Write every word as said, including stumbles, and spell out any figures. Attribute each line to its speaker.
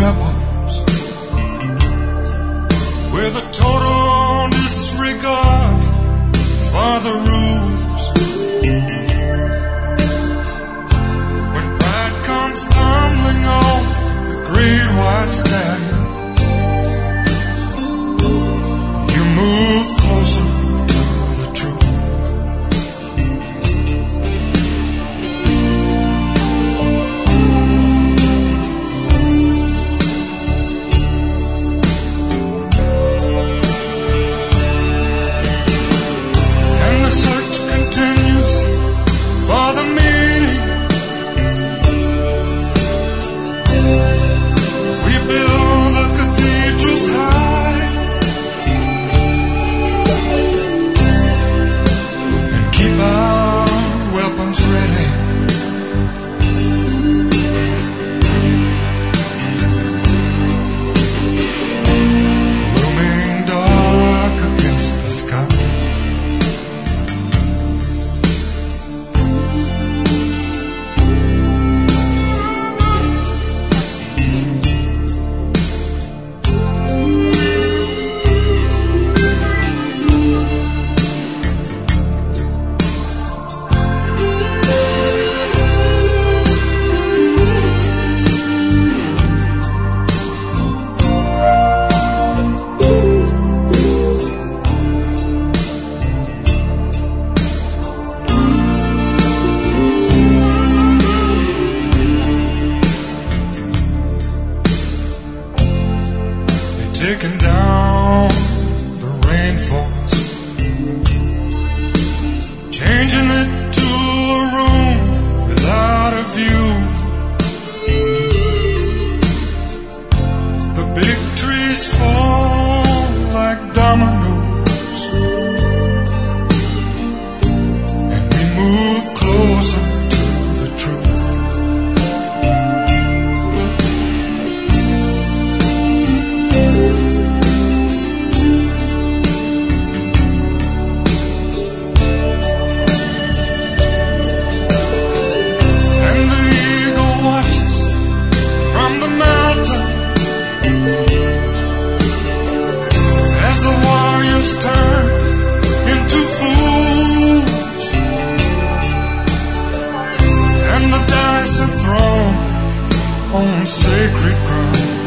Speaker 1: rebels with a total disregard for the rules. When pride comes tumbling off the great white stallion, you move closer to the truth. For the meaning, we build the cathedrals high and keep our weapons ready. Looming dark against the sky. Taking down the rainforest, changing it to a room without a view. The big trees fall like dominoes, and we move closer to the truth. Turn into fools, and the dice are thrown on sacred ground.